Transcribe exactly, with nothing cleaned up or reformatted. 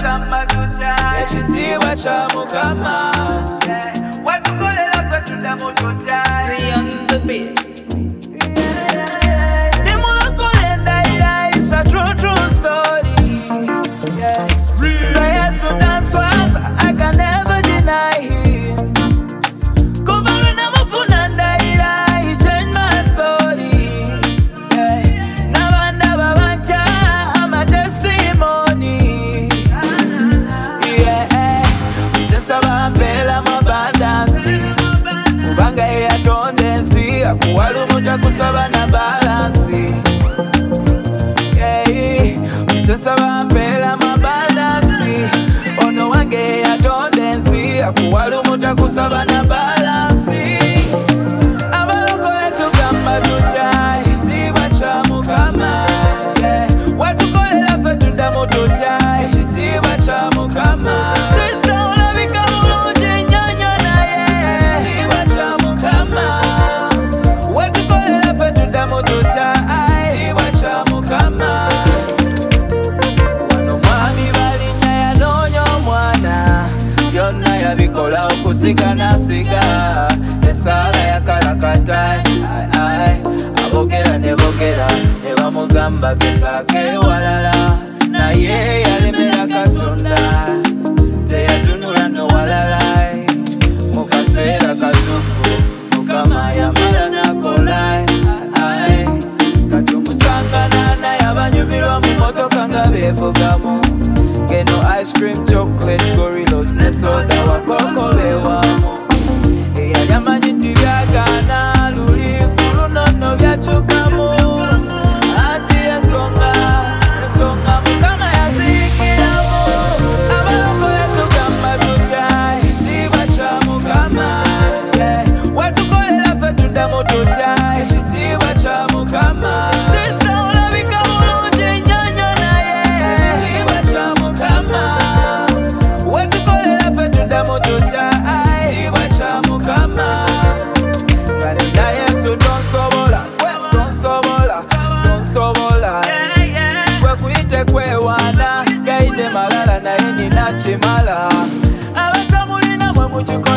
tugamba tutya ekitiibwa kya Mukama watukolera gwe tuddamu tutya See on the beat. Ndi mulokole ndayira, it's a true true story. Yeah. The Yesu dance was, I can never deny him. Kuva lwe namufuna ndayira, he changed my story. Yeah. N'abandaba bantya, I'm a testimony. Yeah. Nsaba mpeera mu abundance, kubanga ye yatonda ensi, akuwala omutakusaba na balansi. Nsaba mpeera mu abundance, ono wange ye yatonda ensi, akuwala omutakusaba na balansi. Abalokole tugamba tutya ekitiibwa kya Mukama, watukolera ffe tuddamu tutya ekitiibwa kya Mukama. Sister olabika bulungi nnyo naye ekitiibwa kya Mukama, watukolera ffe tuddamu tutya ekitiibwa kya Mukama. Wano mwami Balinnya yanoonya omwana, byonna yabikola okusika n'asiga, esaala yakalakata, abogera ne bogera ne bamugamba gezaako ewalala, naye yalemera Katonda, teyatunula n'owalala. Mu kaseera katuufu Mukama yamala n'akola, kati omusangana naye abanyumirwa mu motoka nga beevugamu, ngeno ice cream, chocolate, gorillos ne soda wakoko beewamu. Eyali amanyi nti byagaana luli ku lunono byakyukamu, anti ensonga ensonga Mukama yaziyigiramu. Abalokole tugamba tutya ekitiibwa kya Mukama, watukolera ffe tuddamu tutya ekitiibwa kya Mukama. Sister olabika bulungi nnyo naye ekitiibwa kya Mukama, watukolera ffe tuddamu tutya ekitiibwa kya Mukama. Kanida Yesu tonsobola, tonsobola, tonsobola, gwe kuyite kwewaana, gayite malala naye nina kimala. Abatamulina mwe mukiko